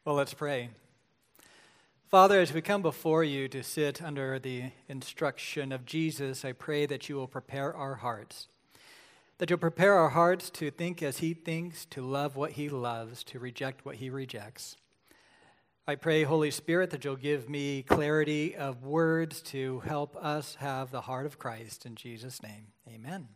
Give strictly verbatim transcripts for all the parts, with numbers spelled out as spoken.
Well, let's pray. Father, as we come before you to sit under the instruction of Jesus, I pray that you will prepare our hearts, that you'll prepare our hearts to think as he thinks, to love what he loves, to reject what he rejects. I pray, Holy Spirit, that you'll give me clarity of words to help us have the heart of Christ. In Jesus' name, amen.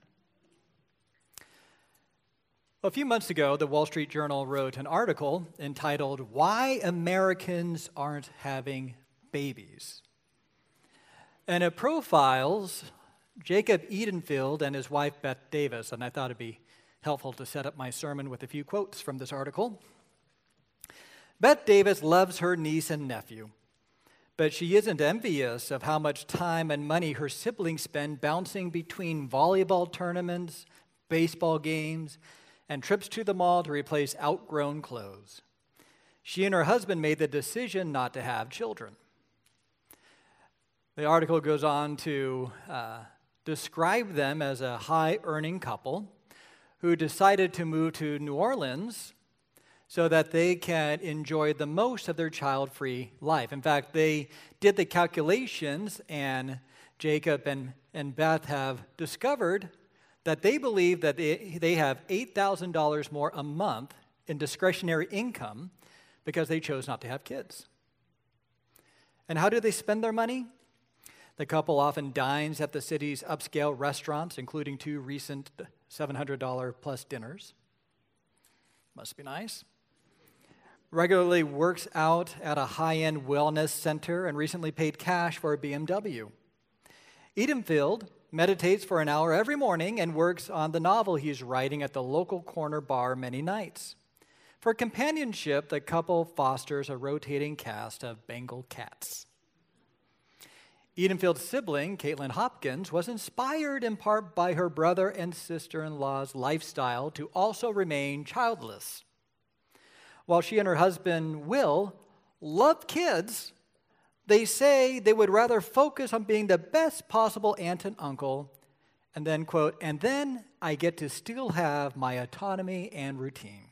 A few months ago, the Wall Street Journal wrote an article entitled, "Why Americans Aren't Having Babies." And it profiles Jacob Edenfield and his wife, Beth Davis, and I thought it'd be helpful to set up my sermon with a few quotes from this article. Beth Davis loves her niece and nephew, but she isn't envious of how much time and money her siblings spend bouncing between volleyball tournaments, baseball games, and trips to the mall to replace outgrown clothes. She and her husband made the decision not to have children. The article goes on to uh, describe them as a high-earning couple who decided to move to New Orleans so that they can enjoy the most of their child-free life. In fact, they did the calculations, and Jacob and, and Beth have discovered that they believe that they, they have eight thousand dollars more a month in discretionary income because they chose not to have kids. And how do they spend their money? The couple often dines at the city's upscale restaurants, including two recent seven hundred dollars plus dinners. Must be nice. Regularly works out at a high-end wellness center and recently paid cash for a B M W. Edenfield meditates for an hour every morning and works on the novel he's writing at the local corner bar many nights. For companionship, the couple fosters a rotating cast of Bengal cats. Edenfield's sibling, Caitlin Hopkins, was inspired in part by her brother and sister-in-law's lifestyle to also remain childless. While she and her husband, Will, love kids, they say they would rather focus on being the best possible aunt and uncle, and then, quote, and then I get to still have my autonomy and routine.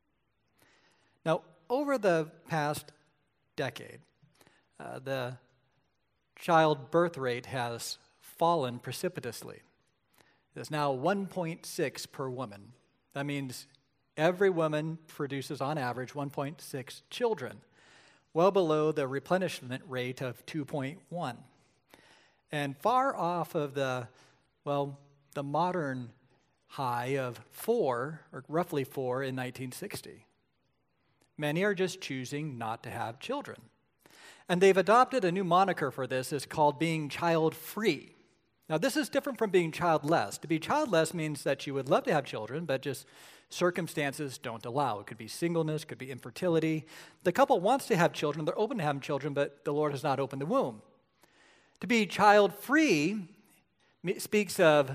Now, over the past decade, uh, the child birth rate has fallen precipitously. It's now one point six per woman. That means every woman produces, on average, one point six children, well below the replenishment rate of two point one, and far off of the, well, the modern high of four, or roughly four, in nineteen sixty. Many are just choosing not to have children. And they've adopted a new moniker for this. It's called being child-free. Now, this is different from being childless. To be childless means that you would love to have children, but just circumstances don't allow. It could be singleness, could be infertility. The couple wants to have children, they're open to having children, but the Lord has not opened the womb. To be child-free speaks of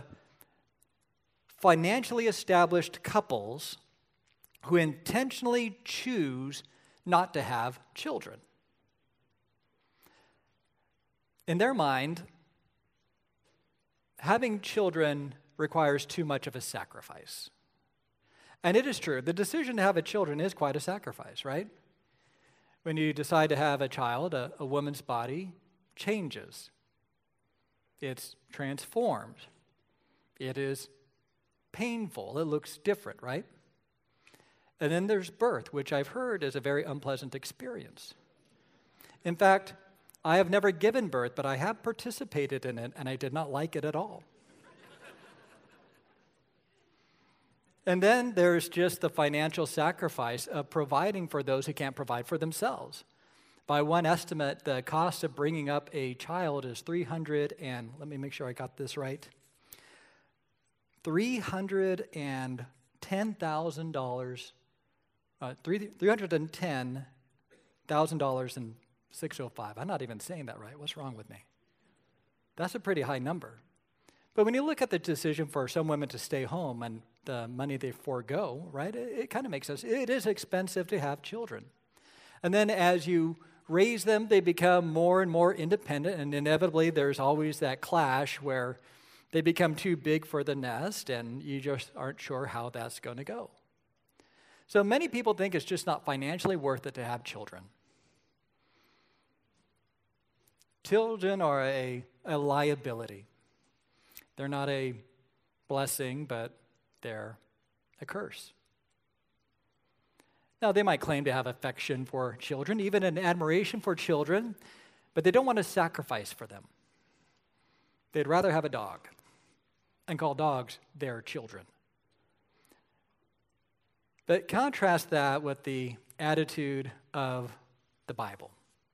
financially established couples who intentionally choose not to have children. In their mind, having children requires too much of a sacrifice. And it is true. The decision to have a children is quite a sacrifice, right? When you decide to have a child, a, a woman's body changes. It's transformed. It is painful. It looks different, right? And then there's birth, which I've heard is a very unpleasant experience. In fact, I have never given birth, but I have participated in it, and I did not like it at all. And then there's just the financial sacrifice of providing for those who can't provide for themselves. By one estimate, the cost of bringing up a child is three hundred and let me make sure I got this right. Three hundred and ten thousand dollars, uh, three three hundred and ten thousand dollars and six oh five. I'm not even saying that right. What's wrong with me? That's a pretty high number. But when you look at the decision for some women to stay home and the money they forego, right, it, it kind of makes sense. It is expensive to have children. And then as you raise them, they become more and more independent, and inevitably there's always that clash where they become too big for the nest, and you just aren't sure how that's going to go. So many people think it's just not financially worth it to have children. Children are a, a liability. They're not a blessing, but they're a curse. Now, they might claim to have affection for children, even an admiration for children, but they don't want to sacrifice for them. They'd rather have a dog and call dogs their children. But contrast that with the attitude of the Bible.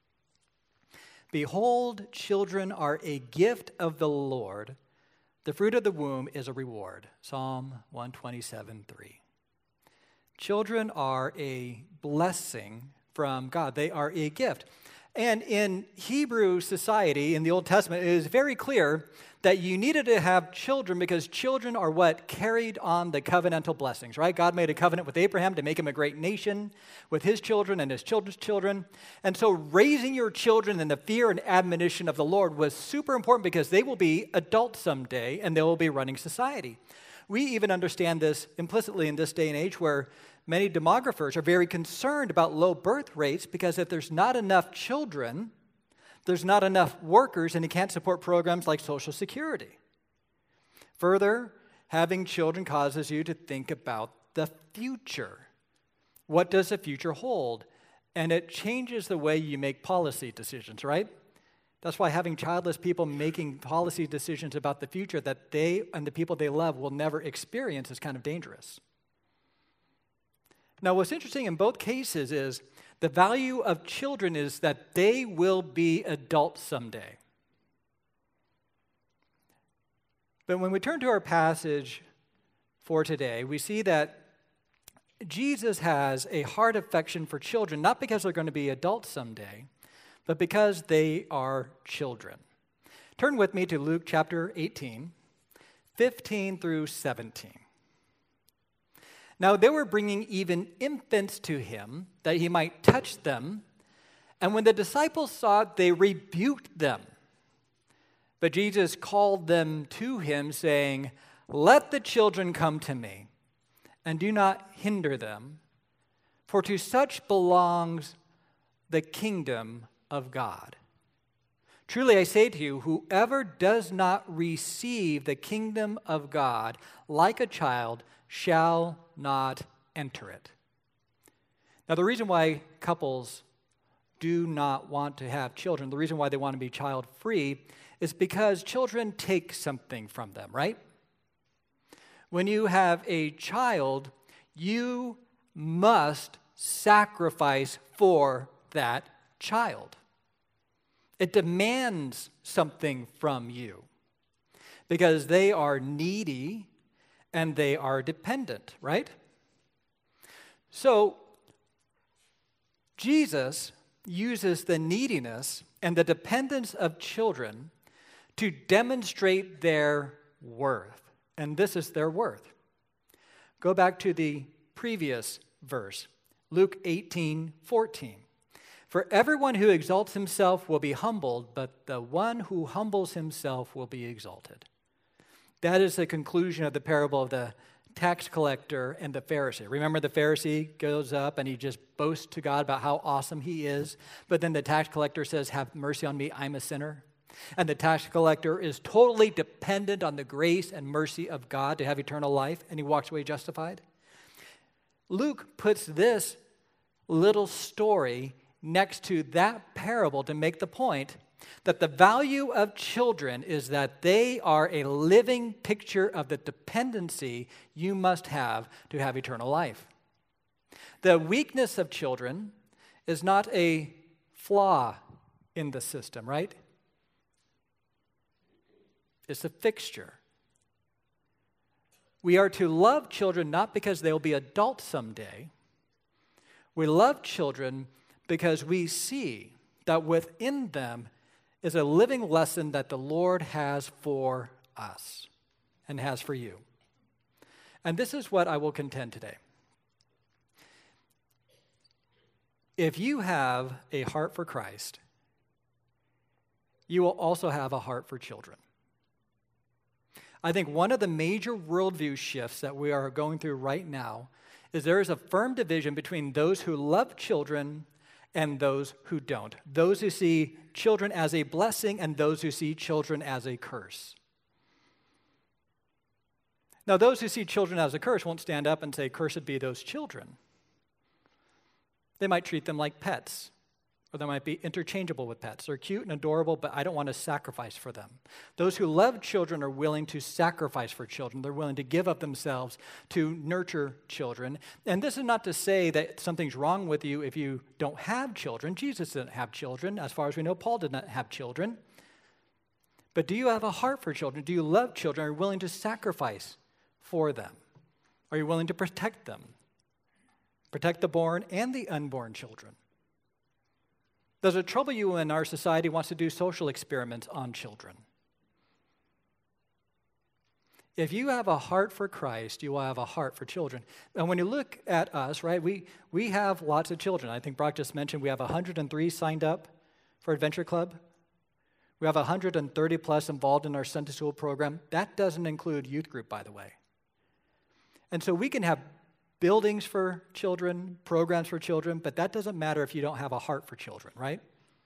Behold, children are a gift of the Lord. The fruit of the womb is a reward. Psalm one twenty-seven, three. Children are a blessing from God. They are a gift. And in Hebrew society, in the Old Testament, it is very clear that you needed to have children because children are what carried on the covenantal blessings, right? God made a covenant with Abraham to make him a great nation with his children and his children's children. And so raising your children in the fear and admonition of the Lord was super important because they will be adults someday and they will be running society. We even understand this implicitly in this day and age where many demographers are very concerned about low birth rates because if there's not enough children, there's not enough workers and you can't support programs like Social Security. Further, having children causes you to think about the future. What does the future hold? And it changes the way you make policy decisions, right? That's why having childless people making policy decisions about the future that they and the people they love will never experience is kind of dangerous. Now, what's interesting in both cases is the value of children is that they will be adults someday. But when we turn to our passage for today, we see that Jesus has a heart affection for children, not because they're going to be adults someday, but because they are children. Turn with me to Luke chapter eighteen, fifteen through seventeen. Now they were bringing even infants to him, that he might touch them. And when the disciples saw it, they rebuked them. But Jesus called them to him, saying, "Let the children come to me, and do not hinder them, for to such belongs the kingdom of God. Truly I say to you, whoever does not receive the kingdom of God like a child shall not enter it." Now, the reason why couples do not want to have children, the reason why they want to be child-free, is because children take something from them, right? When you have a child, you must sacrifice for that child. It demands something from you because they are needy and they are dependent, right? So, Jesus uses the neediness and the dependence of children to demonstrate their worth. And this is their worth. Go back to the previous verse, Luke eighteen fourteen. For everyone who exalts himself will be humbled, but the one who humbles himself will be exalted. That is the conclusion of the parable of the tax collector and the Pharisee. Remember, the Pharisee goes up and he just boasts to God about how awesome he is, but then the tax collector says, "Have mercy on me, I'm a sinner." And the tax collector is totally dependent on the grace and mercy of God to have eternal life, and he walks away justified. Luke puts this little story next to that parable to make the point that the value of children is that they are a living picture of the dependency you must have to have eternal life. The weakness of children is not a flaw in the system, right? It's a fixture. We are to love children not because they'll be adults someday. We love children because we see that within them is a living lesson that the Lord has for us and has for you. And this is what I will contend today. If you have a heart for Christ, you will also have a heart for children. I think one of the major worldview shifts that we are going through right now is there is a firm division between those who love children and those who don't. Those who see children as a blessing and those who see children as a curse. Now, those who see children as a curse won't stand up and say, "Cursed be those children." They might treat them like pets, or they might be interchangeable with pets. They're cute and adorable, but I don't want to sacrifice for them. Those who love children are willing to sacrifice for children. They're willing to give up themselves to nurture children. And this is not to say that something's wrong with you if you don't have children. Jesus didn't have children. As far as we know, Paul did not have children. But do you have a heart for children? Do you love children? Are you willing to sacrifice for them? Are you willing to protect them? Protect the born and the unborn children. Does it trouble you when our society wants to do social experiments on children? If you have a heart for Christ, you will have a heart for children. And when you look at us, right, we, we have lots of children. I think Brock just mentioned we have one hundred three signed up for Adventure Club. We have one hundred thirty plus involved in our Sunday school program. That doesn't include youth group, by the way. And so we can have buildings for children, programs for children, but that doesn't matter if you don't have a heart for children, right?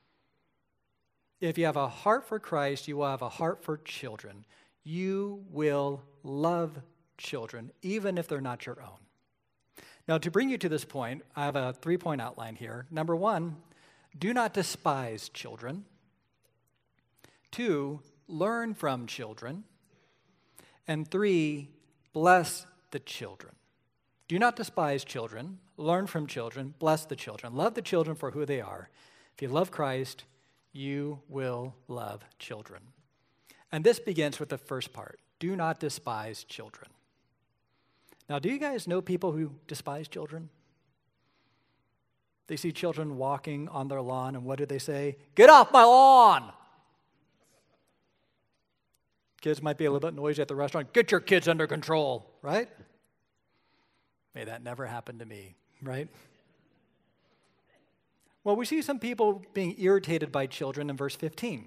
If you have a heart for Christ, you will have a heart for children. You will love children, even if they're not your own. Now, to bring you to this point, I have a three-point outline here. Number one, do not despise children. Two, learn from children. And three, bless the children. Do not despise children, learn from children, bless the children. Love the children for who they are. If you love Christ, you will love children. And this begins with the first part. Do not despise children. Now, do you guys know people who despise children? They see children walking on their lawn, and what do they say? "Get off my lawn!" Kids might be a little bit noisy at the restaurant. "Get your kids under control," right? May that never happen to me, right? Well, we see some people being irritated by children in verse fifteen.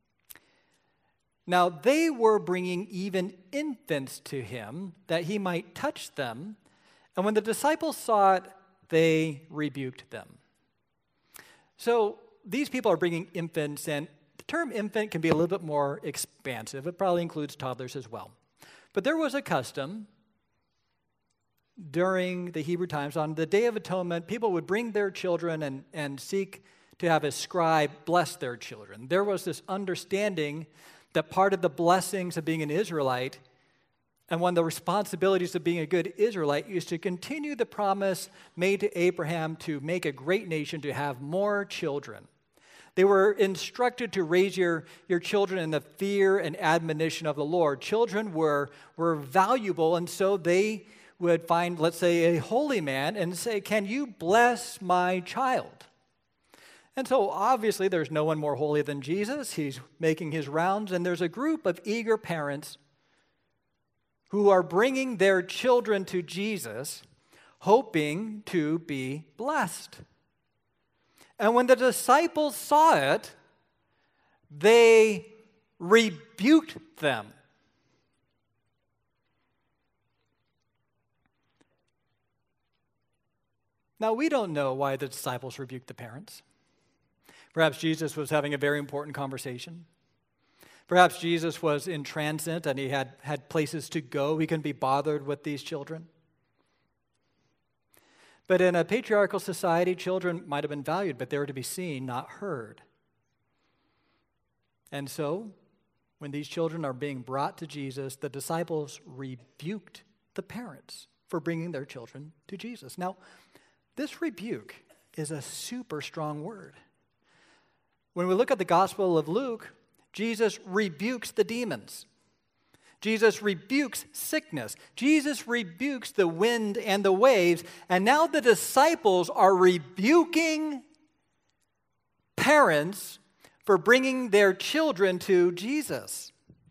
Now, they were bringing even infants to him that he might touch them, and when the disciples saw it, they rebuked them. So these people are bringing infants, and the term infant can be a little bit more expansive. It probably includes toddlers as well. But there was a custom during the Hebrew times. On the Day of Atonement, people would bring their children and, and seek to have a scribe bless their children. There was this understanding that part of the blessings of being an Israelite and one of the responsibilities of being a good Israelite is to continue the promise made to Abraham to make a great nation, to have more children. They were instructed to raise your, your children in the fear and admonition of the Lord. Children were, were valuable, and so they would find, let's say, a holy man and say, "Can you bless my child?" And so obviously there's no one more holy than Jesus. He's making his rounds, and there's a group of eager parents who are bringing their children to Jesus, hoping to be blessed. And when the disciples saw it, they rebuked them. Now, we don't know why the disciples rebuked the parents. Perhaps Jesus was having a very important conversation. Perhaps Jesus was in transit and he had, had places to go. He couldn't be bothered with these children. But in a patriarchal society, children might have been valued, but they were to be seen, not heard. And so, when these children are being brought to Jesus, the disciples rebuked the parents for bringing their children to Jesus. Now, this rebuke is a super strong word. When we look at the Gospel of Luke, Jesus rebukes the demons. Jesus rebukes sickness. Jesus rebukes the wind and the waves. And now the disciples are rebuking parents for bringing their children to Jesus.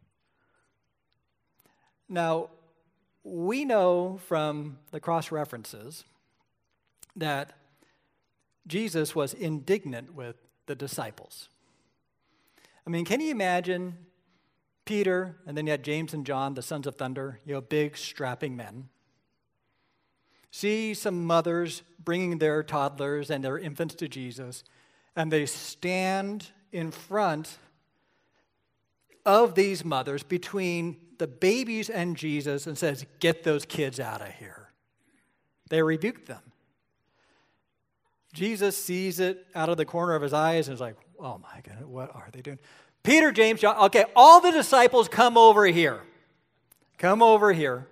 Now, we know from the cross references that Jesus was indignant with the disciples. I mean, can you imagine Peter, and then you had James and John, the sons of thunder, you know, big, strapping men. see some mothers bringing their toddlers and their infants to Jesus, and they stand in front of these mothers between the babies and Jesus and says, "Get those kids out of here." They rebuked them. Jesus sees it out of the corner of his eyes and is like, "Oh my goodness, what are they doing?" Peter, James, John, okay, all the disciples come over here. Come over here.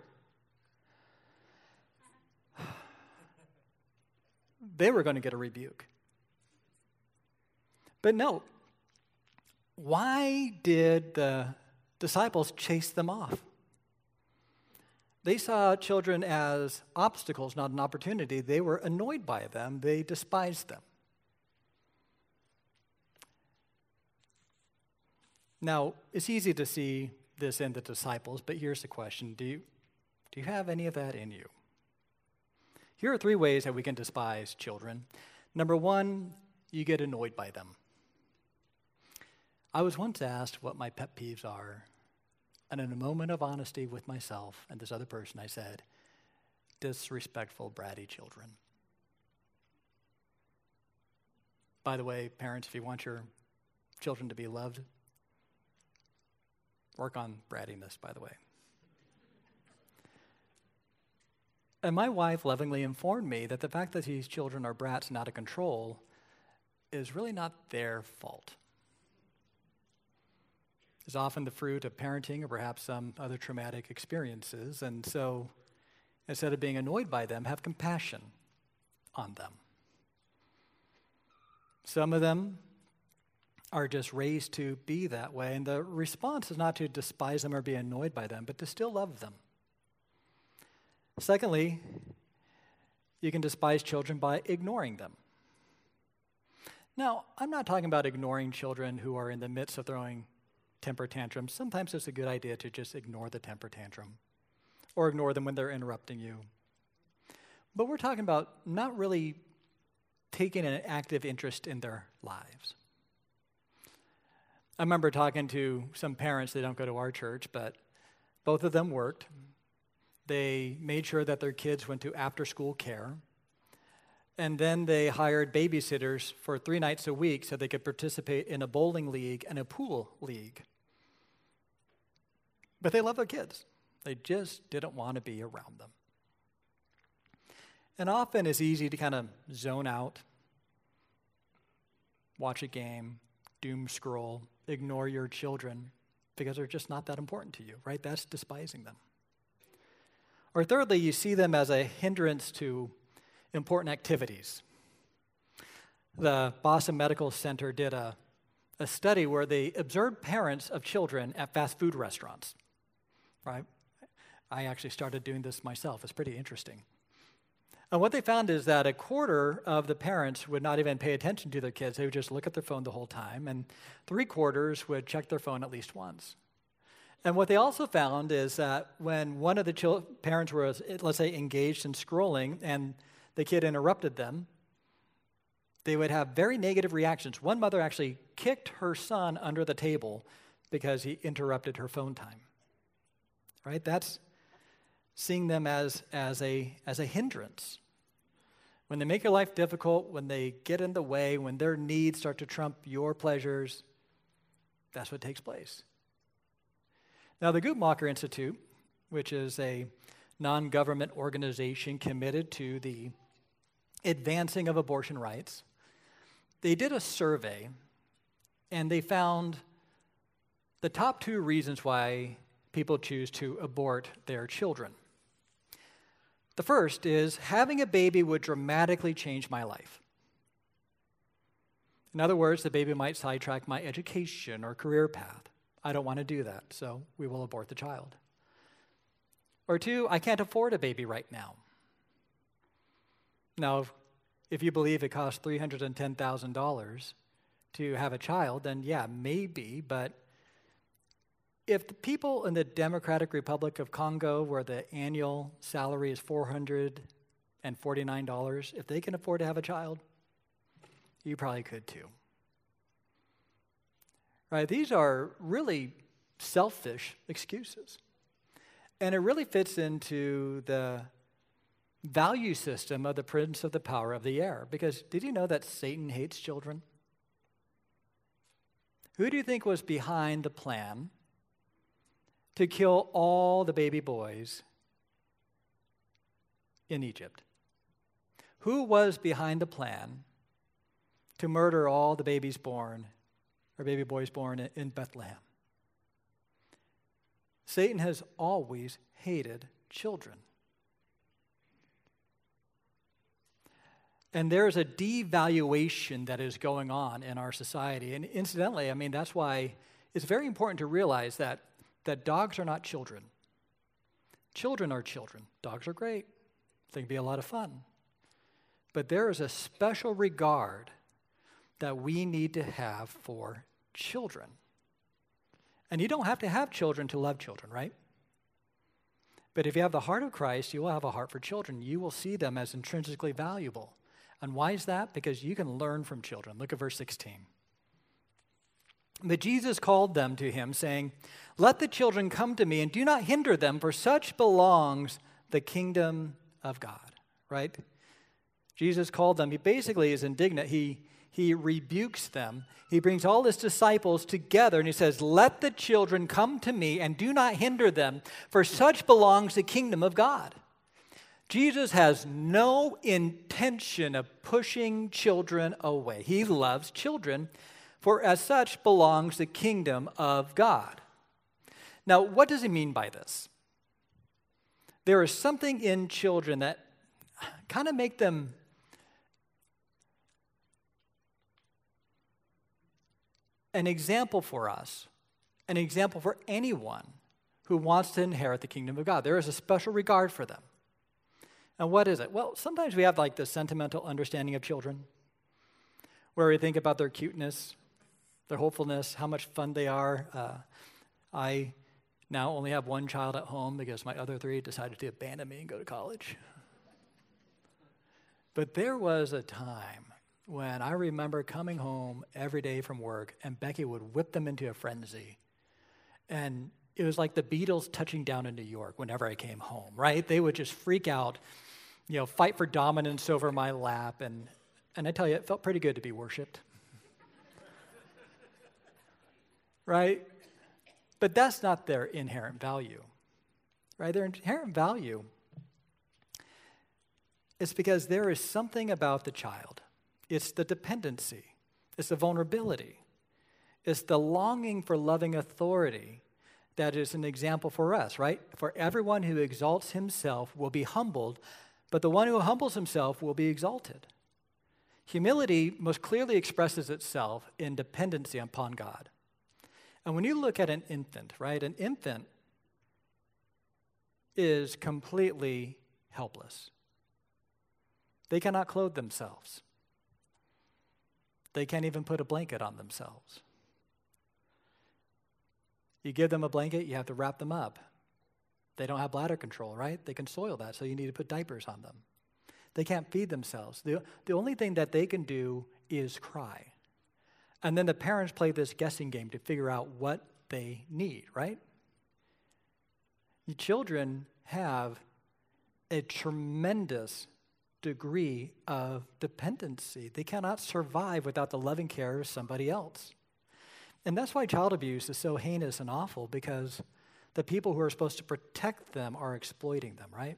They were going to get a rebuke. But no, why did the disciples chase them off? They saw children as obstacles, not an opportunity. They were annoyed by them. They despised them. Now, it's easy to see this in the disciples, but here's the question. Do you, do you have any of that in you? Here are three ways that we can despise children. Number one, you get annoyed by them. I was once asked what my pet peeves are, and in a moment of honesty with myself and this other person, I said, disrespectful, bratty children. By the way, parents, if you want your children to be loved, work on brattiness, by the way. And my wife lovingly informed me that the fact that these children are brats and out of control is really not their fault. It's often the fruit of parenting or perhaps some other traumatic experiences. And so instead of being annoyed by them, have compassion on them. Some of them are just raised to be that way. And the response is not to despise them or be annoyed by them, but to still love them. Secondly, you can despise children by ignoring them. Now, I'm not talking about ignoring children who are in the midst of throwing temper tantrums. Sometimes it's a good idea to just ignore the temper tantrum or ignore them when they're interrupting you. But we're talking about not really taking an active interest in their lives. I remember talking to some parents, they don't go to our church, but both of them worked. They made sure that their kids went to after-school care. And then they hired babysitters for three nights a week so they could participate in a bowling league and a pool league. But they love their kids. They just didn't want to be around them. And often it's easy to kind of zone out, watch a game, doom scroll, ignore your children because they're just not that important to you, right? That's despising them. Or thirdly, you see them as a hindrance to important activities. The Boston Medical Center did a, a study where they observed parents of children at fast food restaurants, right? I actually started doing this myself. It's pretty interesting. And what they found is that a quarter of the parents would not even pay attention to their kids. They would just look at their phone the whole time, and three quarters would check their phone at least once. And what they also found is that when one of the chil- parents was, let's say, engaged in scrolling and the kid interrupted them, they would have very negative reactions. One mother actually kicked her son under the table because he interrupted her phone time. Right? That's seeing them as, as, a, as a hindrance. When they make your life difficult, when they get in the way, when their needs start to trump your pleasures, that's what takes place. Now, the Guttmacher Institute, which is a non-government organization committed to the advancing of abortion rights, they did a survey, and they found the top two reasons why people choose to abort their children. The first is, having a baby would dramatically change my life. In other words, the baby might sidetrack my education or career path. I don't want to do that, so we will abort the child. Or two, I can't afford a baby right now. Now, if you believe it costs three hundred ten thousand dollars to have a child, then yeah, maybe, but if the people in the Democratic Republic of Congo, where the annual salary is four hundred forty-nine dollars, if they can afford to have a child, you probably could too. Right? These are really selfish excuses. And it really fits into the value system of the prince of the power of the air. Because did you know that Satan hates children? Who do you think was behind the plan to kill all the baby boys in Egypt? Who was behind the plan to murder all the babies born, or baby boys born in Bethlehem? Satan has always hated children. And there is a devaluation that is going on in our society. And incidentally, I mean, that's why it's very important to realize that, that dogs are not children. Children are children. Dogs are great. They can be a lot of fun. But there is a special regard that we need to have for children. And you don't have to have children to love children, right? But if you have the heart of Christ, you will have a heart for children. You will see them as intrinsically valuable. And why is that? Because you can learn from children. Look at verse sixteen. But Jesus called them to him, saying, "Let the children come to me, and do not hinder them, for such belongs the kingdom of God." Right? Jesus called them. He basically is indignant. He, he rebukes them. He brings all his disciples together, and he says, "Let the children come to me, and do not hinder them, for such belongs the kingdom of God." Jesus has no intention of pushing children away. He loves children, for as such belongs the kingdom of God. Now, what does he mean by this? There is something in children that kind of make them an example for us, an example for anyone who wants to inherit the kingdom of God. There is a special regard for them. And what is it? Well, sometimes we have like the sentimental understanding of children, where we think about their cuteness, their hopefulness, how much fun they are. Uh, I now only have one child at home because my other three decided to abandon me and go to college. But there was a time when I remember coming home every day from work, and Becky would whip them into a frenzy. And it was like the Beatles touching down in New York whenever I came home, right? They would just freak out, you know, fight for dominance over my lap. And, and I tell you, it felt pretty good to be worshiped. Right? But that's not their inherent value, right? Their inherent value is because there is something about the child. It's the dependency. It's the vulnerability. It's the longing for loving authority that is an example for us, right? For everyone who exalts himself will be humbled, but the one who humbles himself will be exalted. Humility most clearly expresses itself in dependency upon God. And when you look at an infant, right, an infant is completely helpless. They cannot clothe themselves. They can't even put a blanket on themselves. You give them a blanket, you have to wrap them up. They don't have bladder control, right? They can soil that, so you need to put diapers on them. They can't feed themselves. The, the only thing that they can do is cry. And then the parents play this guessing game to figure out what they need, right? The children have a tremendous degree of dependency. They cannot survive without the loving care of somebody else. And that's why child abuse is so heinous and awful, because the people who are supposed to protect them are exploiting them, right?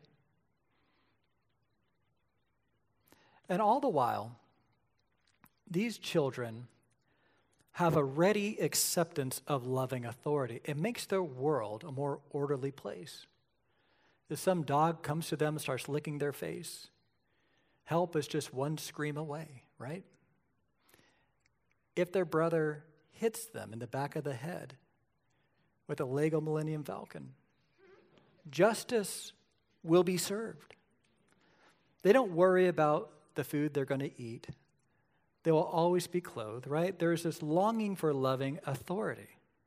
And all the while, these children have a ready acceptance of loving authority. It makes their world a more orderly place. If some dog comes to them and starts licking their face, help is just one scream away, right? If their brother hits them in the back of the head with a Lego Millennium Falcon, justice will be served. They don't worry about the food they're going to eat. They will always be clothed, right? There's this longing for loving authority.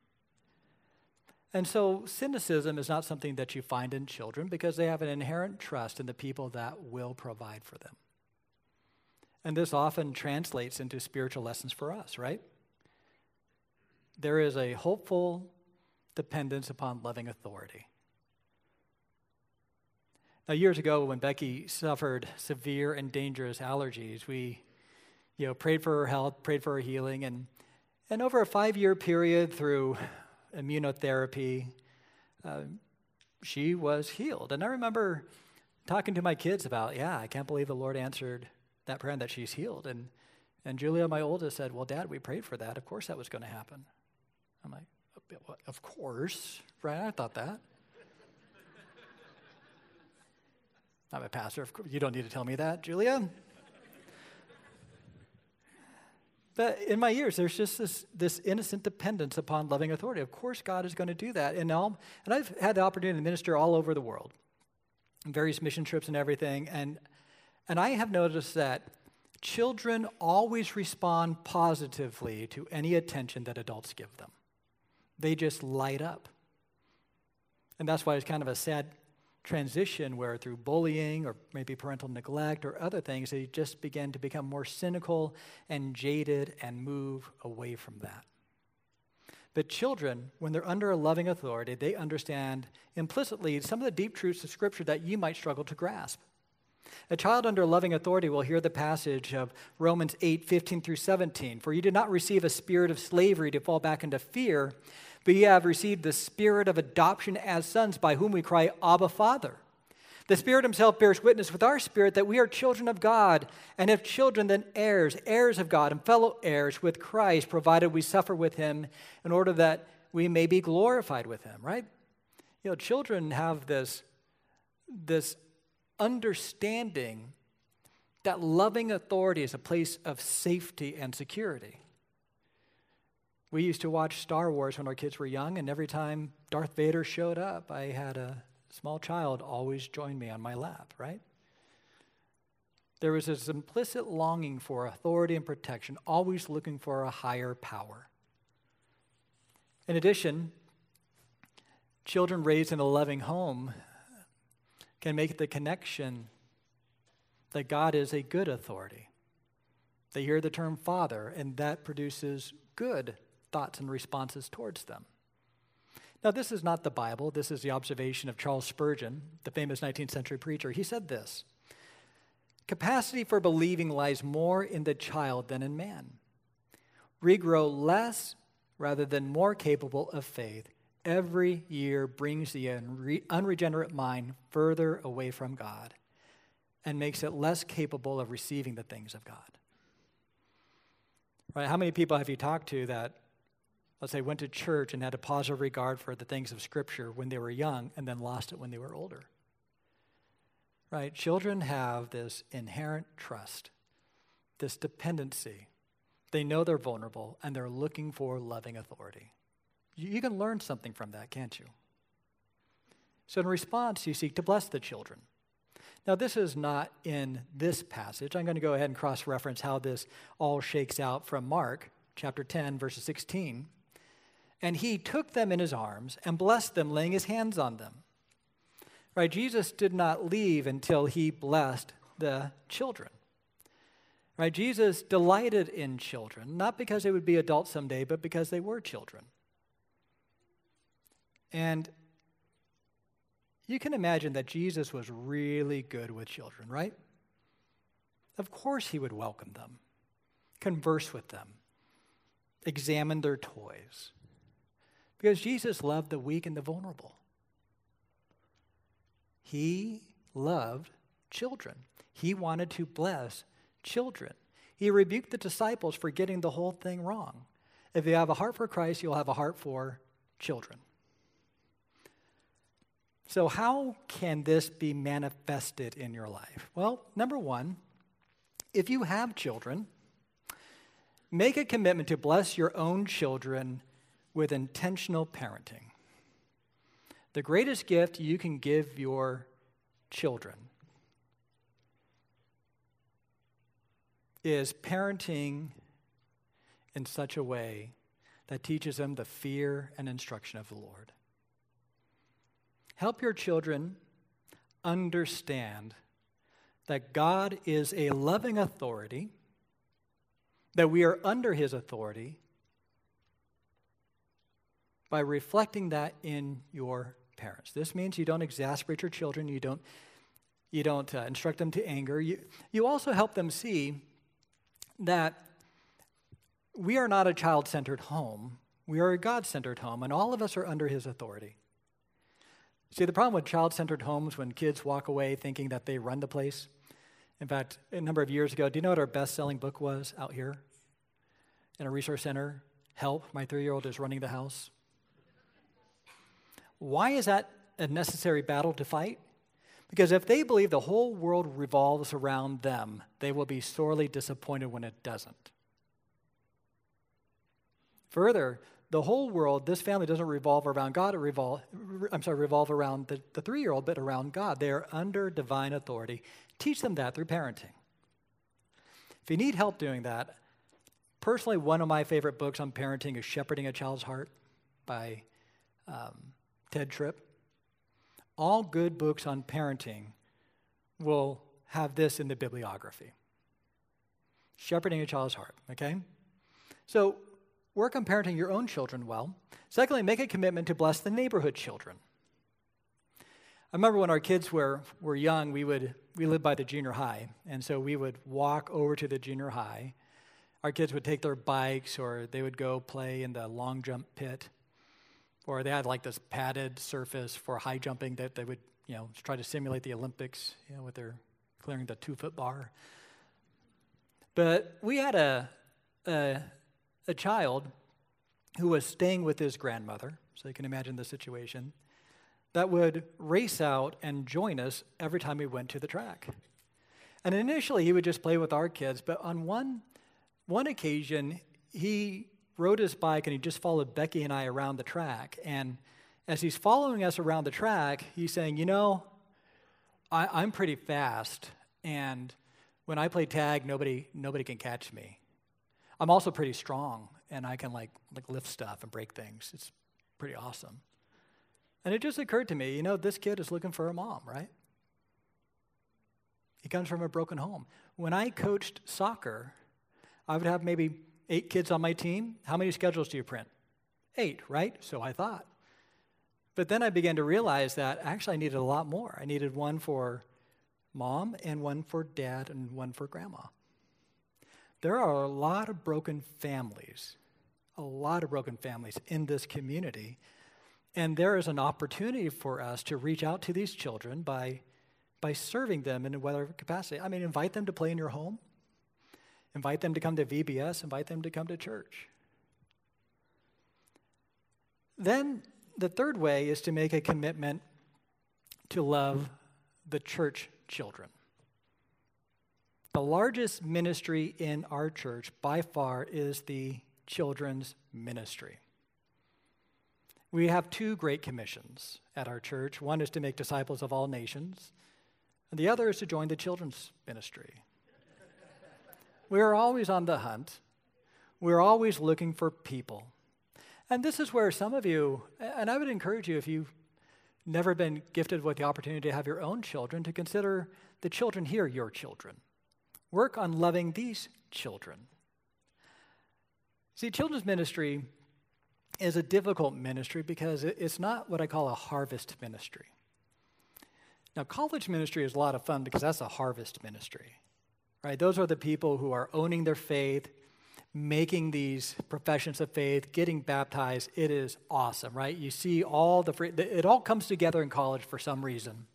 And so cynicism is not something that you find in children, because they have an inherent trust in the people that will provide for them. And this often translates into spiritual lessons for us, right? There is a hopeful dependence upon loving authority. Now, years ago, when Becky suffered severe and dangerous allergies, we, you know, prayed for her health, prayed for her healing, and and over a five-year period through immunotherapy, uh, she was healed. And I remember talking to my kids about, yeah, I can't believe the Lord answered that prayer and that she's healed. And and Julia, my oldest, said, well, Dad, we prayed for that. Of course that was going to happen. I'm like, of course, right? I thought that. I'm a pastor. Of course, you don't need to tell me that, Julia. But in my years, there's just this, this innocent dependence upon loving authority. Of course, God is going to do that. And, all, and I've had the opportunity to minister all over the world, various mission trips and everything. And, and I have noticed that children always respond positively to any attention that adults give them. They just light up. And that's why it's kind of a sad transition where through bullying or maybe parental neglect or other things, they just begin to become more cynical and jaded and move away from that. But children, when they're under a loving authority, they understand implicitly some of the deep truths of Scripture that you might struggle to grasp. A child under loving authority will hear the passage of Romans eight, fifteen through seventeen. For you did not receive a spirit of slavery to fall back into fear, but you have received the spirit of adoption as sons, by whom we cry, Abba, Father. The Spirit himself bears witness with our spirit that we are children of God, and if children, then heirs, heirs of God, and fellow heirs with Christ, provided we suffer with him in order that we may be glorified with him, right? You know, children have this, this understanding that loving authority is a place of safety and security. We used to watch Star Wars when our kids were young, and every time Darth Vader showed up, I had a small child always join me on my lap, right? There was this implicit longing for authority and protection, always looking for a higher power. In addition, children raised in a loving home can make the connection that God is a good authority. They hear the term Father, and that produces good thoughts and responses towards them. Now, this is not the Bible. This is the observation of Charles Spurgeon, the famous nineteenth century preacher. He said this: capacity for believing lies more in the child than in man. We grow less rather than more capable of faith. Every year brings the unre- unregenerate mind further away from God and makes it less capable of receiving the things of God. Right? How many people have you talked to that, let's say, went to church and had a positive regard for the things of Scripture when they were young and then lost it when they were older? Right? Children have this inherent trust, this dependency. They know they're vulnerable, and they're looking for loving authority. You, you can learn something from that, can't you? So in response, you seek to bless the children. Now, this is not in this passage. I'm going to go ahead and cross-reference how this all shakes out from Mark chapter ten, verses sixteen. And he took them in his arms and blessed them, laying his hands on them. Right? Jesus did not leave until he blessed the children. Right? Jesus delighted in children, not because they would be adults someday, but because they were children. And you can imagine that Jesus was really good with children, right? Of course he would welcome them, converse with them, examine their toys. Because Jesus loved the weak and the vulnerable. He loved children. He wanted to bless children. He rebuked the disciples for getting the whole thing wrong. If you have a heart for Christ, you'll have a heart for children. So how can this be manifested in your life? Well, number one, if you have children, make a commitment to bless your own children with intentional parenting. The greatest gift you can give your children is parenting in such a way that teaches them the fear and instruction of the Lord. Help your children understand that God is a loving authority, that we are under his authority, by reflecting that in your parents. This means you don't exasperate your children, you don't You don't uh, instruct them to anger. You, you also help them see that we are not a child-centered home. We are a God-centered home, and all of us are under his authority. See, the problem with child-centered homes when kids walk away thinking that they run the place. In fact, a number of years ago, do you know what our best-selling book was out here in a resource center? Help, my three-year-old is running the house. Why is that a necessary battle to fight? Because if they believe the whole world revolves around them, they will be sorely disappointed when it doesn't. Further, the whole world, this family doesn't revolve around God, it revolve, I'm sorry, revolve around the, the three-year-old, but around God. They are under divine authority. Teach them that through parenting. If you need help doing that, personally, one of my favorite books on parenting is Shepherding a Child's Heart by um, Ted Tripp. All good books on parenting will have this in the bibliography. Shepherding a Child's Heart, okay? So work on parenting your own children well. Secondly, make a commitment to bless the neighborhood children. I remember when our kids were, were young, we would we lived by the junior high, and so we would walk over to the junior high. Our kids would take their bikes, or they would go play in the long jump pit, or they had like this padded surface for high jumping that they would, you know, try to simulate the Olympics, you know, with their clearing the two-foot bar. But we had a, a a child who was staying with his grandmother, so you can imagine the situation, that would race out and join us every time we went to the track. And initially, he would just play with our kids, but on one one occasion, he rode his bike and he just followed Becky and I around the track. And as he's following us around the track, he's saying, you know, I, I'm pretty fast, and when I play tag, nobody nobody can catch me. I'm also pretty strong, and I can like like lift stuff and break things. It's pretty awesome. And it just occurred to me, you know, this kid is looking for a mom, right? He comes from a broken home. When I coached soccer, I would have maybe eight kids on my team. How many schedules do you print? Eight, right? So I thought. But then I began to realize that actually I needed a lot more. I needed one for mom and one for dad and one for grandma. There are a lot of broken families, a lot of broken families in this community, and there is an opportunity for us to reach out to these children by, by serving them in whatever capacity. I mean, invite them to play in your home, invite them to come to V B S, invite them to come to church. Then the third way is to make a commitment to love the church children. The largest ministry in our church by far is the children's ministry. We have two great commissions at our church. One is to make disciples of all nations, and the other is to join the children's ministry. We are always on the hunt. We're always looking for people. And this is where some of you, and I would encourage you, if you've never been gifted with the opportunity to have your own children, to consider the children here your children. Work on loving these children. See, children's ministry is a difficult ministry because it's not what I call a harvest ministry. Now, college ministry is a lot of fun because that's a harvest ministry, right? Those are the people who are owning their faith, making these professions of faith, getting baptized. It is awesome, right? You see all the free, it all comes together in college for some reason,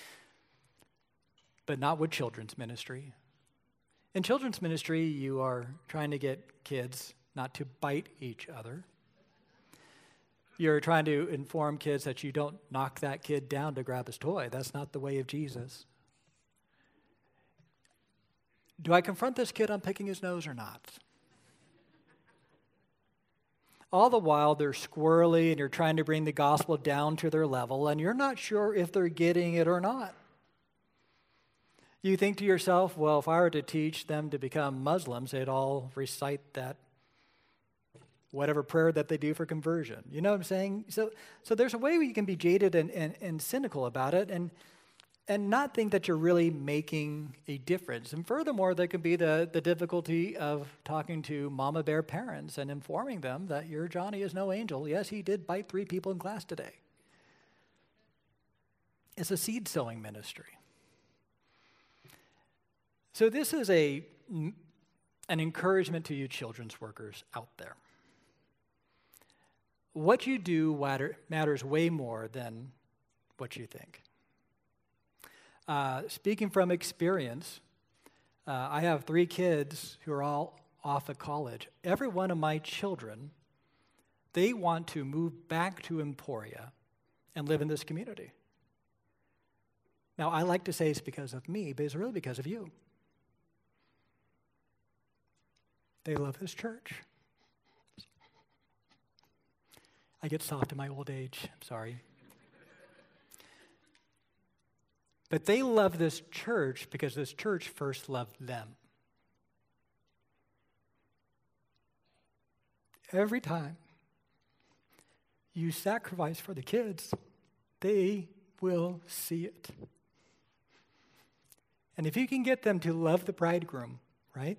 but not with children's ministry. In children's ministry, you are trying to get kids not to bite each other. You're trying to inform kids that you don't knock that kid down to grab his toy. That's not the way of Jesus. Do I confront this kid on picking his nose or not? All the while, they're squirrely, and you're trying to bring the gospel down to their level, and you're not sure if they're getting it or not. You think to yourself, well, if I were to teach them to become Muslims, they'd all recite that whatever prayer that they do for conversion. You know what I'm saying? So so there's a way where you can be jaded and, and, and cynical about it and and not think that you're really making a difference. And furthermore, there could be the, the difficulty of talking to mama bear parents and informing them that your Johnny is no angel. Yes, he did bite three people in class today. It's a seed sowing ministry. So this is a, an encouragement to you children's workers out there. What you do matter, matters way more than what you think. Uh, speaking from experience, uh, I have three kids who are all off at college. Every one of my children, they want to move back to Emporia and live in this community. Now, I like to say it's because of me, but it's really because of you. They love this church. I get soft in my old age, I'm sorry. But they love this church because this church first loved them. Every time you sacrifice for the kids, they will see it. And if you can get them to love the bridegroom, right?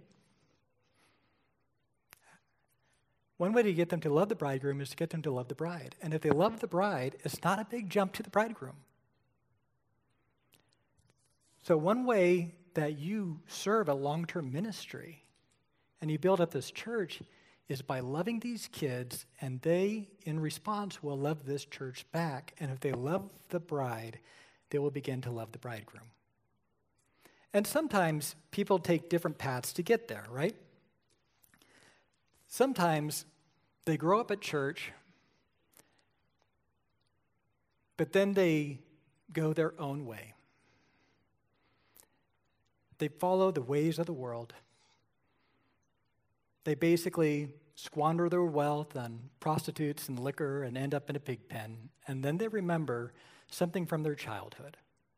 One way to get them to love the bridegroom is to get them to love the bride. And if they love the bride, it's not a big jump to the bridegroom. So one way that you serve a long-term ministry and you build up this church is by loving these kids, and they, in response, will love this church back. And if they love the bride, they will begin to love the bridegroom. And sometimes people take different paths to get there, right? Sometimes they grow up at church, but then they go their own way. They follow the ways of the world. They basically squander their wealth on prostitutes and liquor and end up in a pig pen. And then they remember something from their childhood.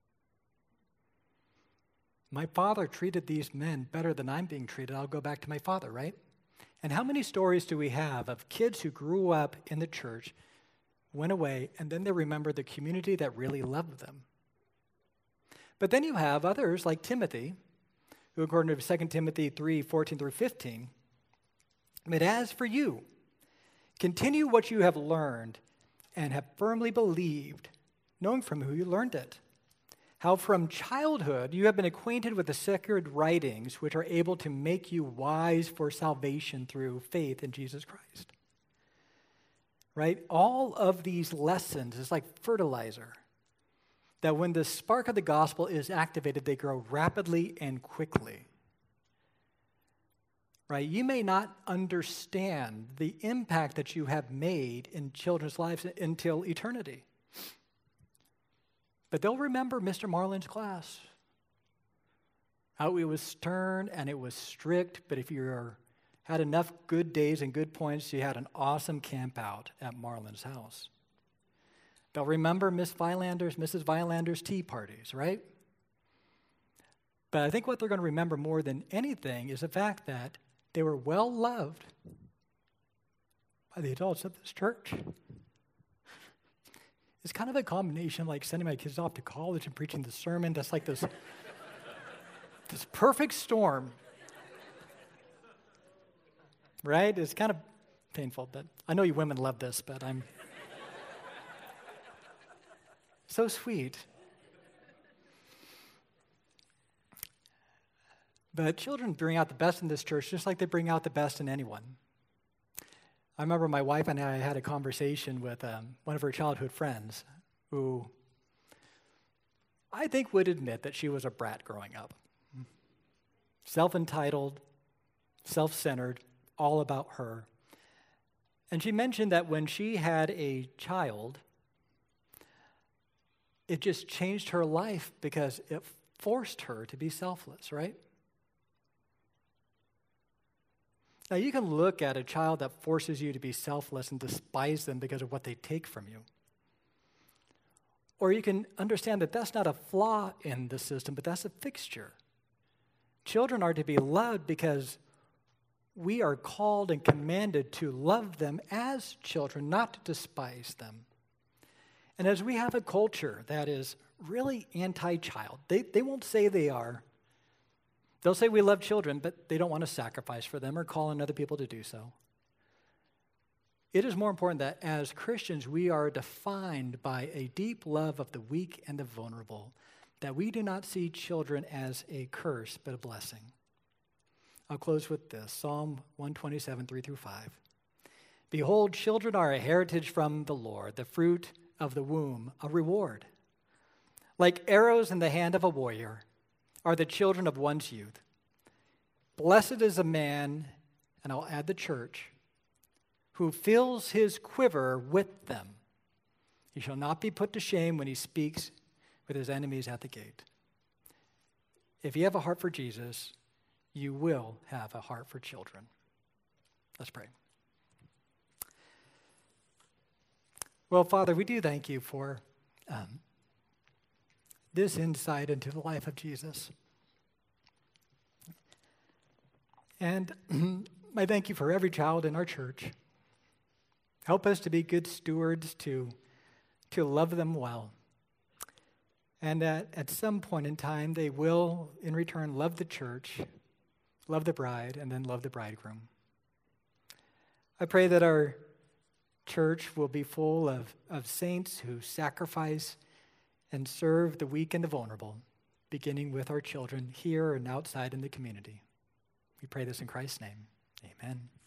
My father treated these men better than I'm being treated. I'll go back to my father, right? And how many stories do we have of kids who grew up in the church, went away, and then they remember the community that really loved them? But then you have others like Timothy, who according to Second Timothy three, fourteen through fifteen, but as for you, continue what you have learned and have firmly believed, knowing from who you learned it, how from childhood you have been acquainted with the sacred writings which are able to make you wise for salvation through faith in Jesus Christ. Right? All of these lessons is like fertilizer, that when the spark of the gospel is activated, they grow rapidly and quickly. Right? You may not understand the impact that you have made in children's lives until eternity. But they'll remember Mister Marlin's class. How it was stern and it was strict, but if you had enough good days and good points, you had an awesome camp out at Marlin's house. They'll remember Miss Vilander's, Missus Vilander's tea parties, right? But I think what they're going to remember more than anything is the fact that they were well loved by the adults of this church. It's kind of a combination like sending my kids off to college and preaching the sermon. That's like this, this perfect storm. Right? It's kind of painful, but I know you women love this, but I'm so sweet. But children bring out the best in this church just like they bring out the best in anyone. I remember my wife and I had a conversation with um, one of her childhood friends who I think would admit that she was a brat growing up. Self-entitled, self-centered, all about her. And she mentioned that when she had a child, it just changed her life because it forced her to be selfless, right? Now, you can look at a child that forces you to be selfless and despise them because of what they take from you. Or you can understand that that's not a flaw in the system, but that's a fixture. Children are to be loved because we are called and commanded to love them as children, not to despise them. And as we have a culture that is really anti-child, they, they won't say they are. They'll say we love children, but they don't want to sacrifice for them or call on other people to do so. It is more important that as Christians, we are defined by a deep love of the weak and the vulnerable, that we do not see children as a curse, but a blessing. I'll close with this, Psalm one twenty-seven, three through five. Behold, children are a heritage from the Lord, the fruit of the womb, a reward. Like arrows in the hand of a warrior are the children of one's youth. Blessed is a man, and I'll add the church, who fills his quiver with them. He shall not be put to shame when he speaks with his enemies at the gate. If you have a heart for Jesus, you will have a heart for children. Let's pray. Well, Father, we do thank you for um, this insight into the life of Jesus. And I thank you for every child in our church. Help us to be good stewards, to, to love them well. And that at some point in time, they will, in return, love the church, love the bride, and then love the bridegroom. I pray that our church will be full of, of saints who sacrifice and serve the weak and the vulnerable, beginning with our children here and outside in the community. We pray this in Christ's name. Amen.